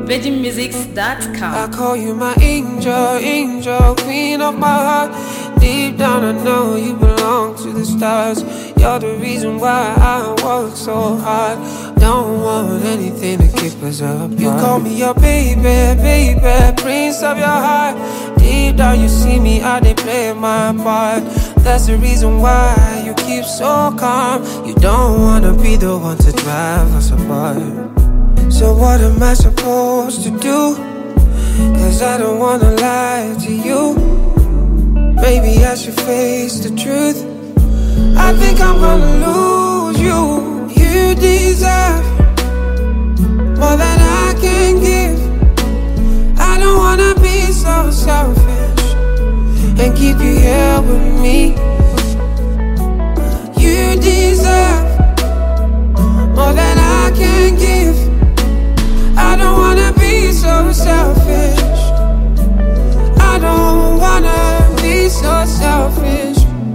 VeggieMusics.com. I call you my angel, angel, queen of my heart. Deep down I know you belong to the stars. You're the reason why I work so hard. Don't want anything to keep us apart. You call me your baby, baby, prince of your heart. Deep down you see me, I did play my part. That's the reason why you keep so calm. You don't wanna be the one to drive us apart. So what am I supposed to do? Cause I don't wanna lie to you. Maybe I should face the truth. I think I'm gonna lose you. You deserve more than I can give. I don't wanna be so selfish and keep you here with me. You deserve more than I can give. I don't wanna be so selfish. I don't wanna be so selfish.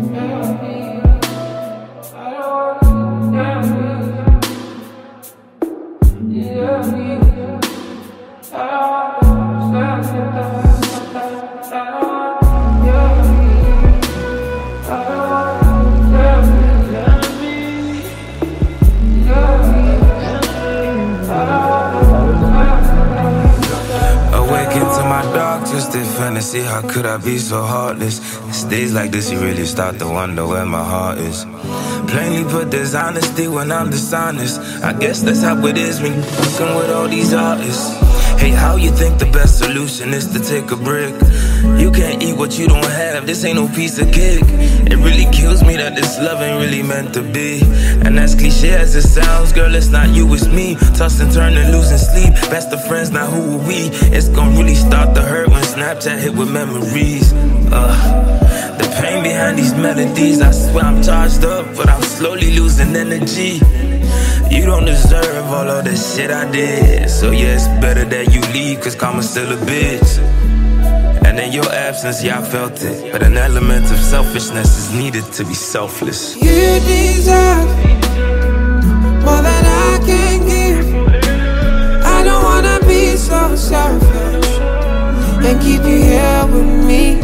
Twisted fantasy, how could I be so heartless? It's days like this you really start to wonder where my heart is. Plainly put, there's honesty when I'm dishonest. I guess that's how it is when you're working with all these artists. Hey, how you think the best solution is to take a break? You can't eat what you don't have, this ain't no piece of cake. It really kills me that this love ain't really meant to be. And as cliche as it sounds, girl, it's not you, it's me. Toss and turn and losing sleep. Best of friends, now who are we? It's gonna really start to hurt when Snapchat hit with memories. The pain behind these melodies, I swear I'm charged up, but I'm slowly losing energy. You don't deserve all of the shit I did. So yeah, it's better that you leave, cause karma's still a bitch. And in your absence, yeah, I felt it. But an element of selfishness is needed to be selfless. You deserve more than I can give. I don't wanna be so selfish and keep you here with me.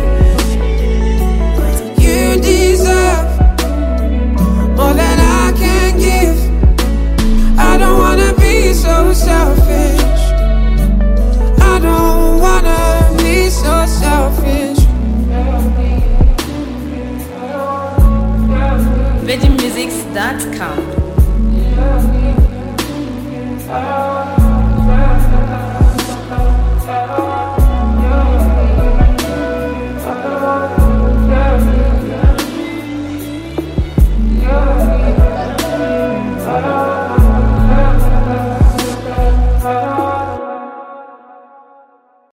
You deserve more than I can give. I don't wanna be so selfish. I don't wanna be so selfish. VeggieMusics.com.